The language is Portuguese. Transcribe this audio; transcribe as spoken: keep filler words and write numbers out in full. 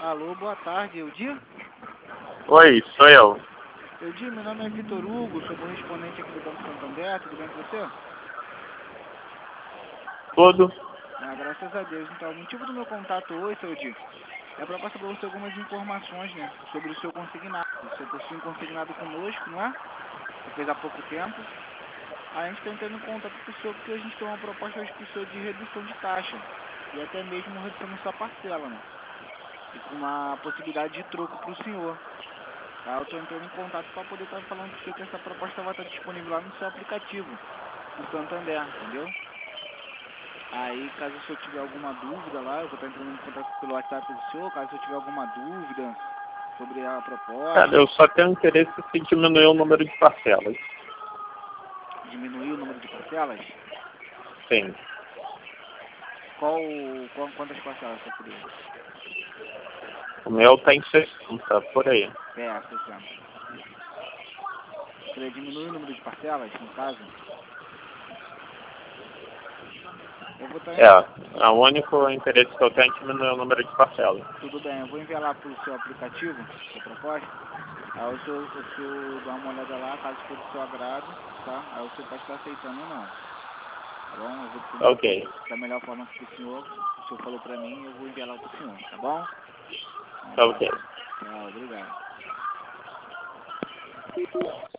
Alô, boa tarde, Eudir? Oi, sou eu. Eudir, meu nome é Vitor Hugo, sou correspondente aqui do Banco Santander, tudo bem com você? Tudo? Ah, graças a Deus. Então, o motivo do meu contato hoje, seu Eudir, é para passar para você algumas informações, né, sobre o seu consignado. Você possui um consignado conosco, não é? Você fez há pouco tempo. A gente está entrando em contato com o senhor porque a gente tem uma proposta hoje para o senhor de redução de taxa e até mesmo redução na sua parcela, né? E com uma possibilidade de troco para o senhor. Tá? Eu estou entrando em contato para poder estar falando para o senhor que essa proposta vai estar disponível lá no seu aplicativo do Santander, entendeu? Aí, caso o senhor tiver alguma dúvida lá, eu vou estar entrando em contato pelo WhatsApp do senhor, caso o senhor tiver alguma dúvida sobre a proposta, Cara, eu só tenho interesse em diminuir o número de parcelas. diminuir o número de parcelas, Sim. qual, qual quantas parcelas você queria? O meu tá em sessenta, por aí. É, sessenta. Você queria diminuir o número de parcelas, no caso? Eu vou estar... É, o único interesse que eu tenho é diminuir o número de parcelas. Tudo bem, eu vou enviar lá para o seu aplicativo, sua proposta. Aí o senhor, o senhor dá uma olhada lá, caso for do seu agrado, tá? Aí o senhor pode estar aceitando ou não. Tá bom? Eu vou distribuir Ok. da melhor forma pro senhor. O senhor falou pra mim, eu vou enviar lá pro senhor, tá bom? Ok. Tchau, obrigado.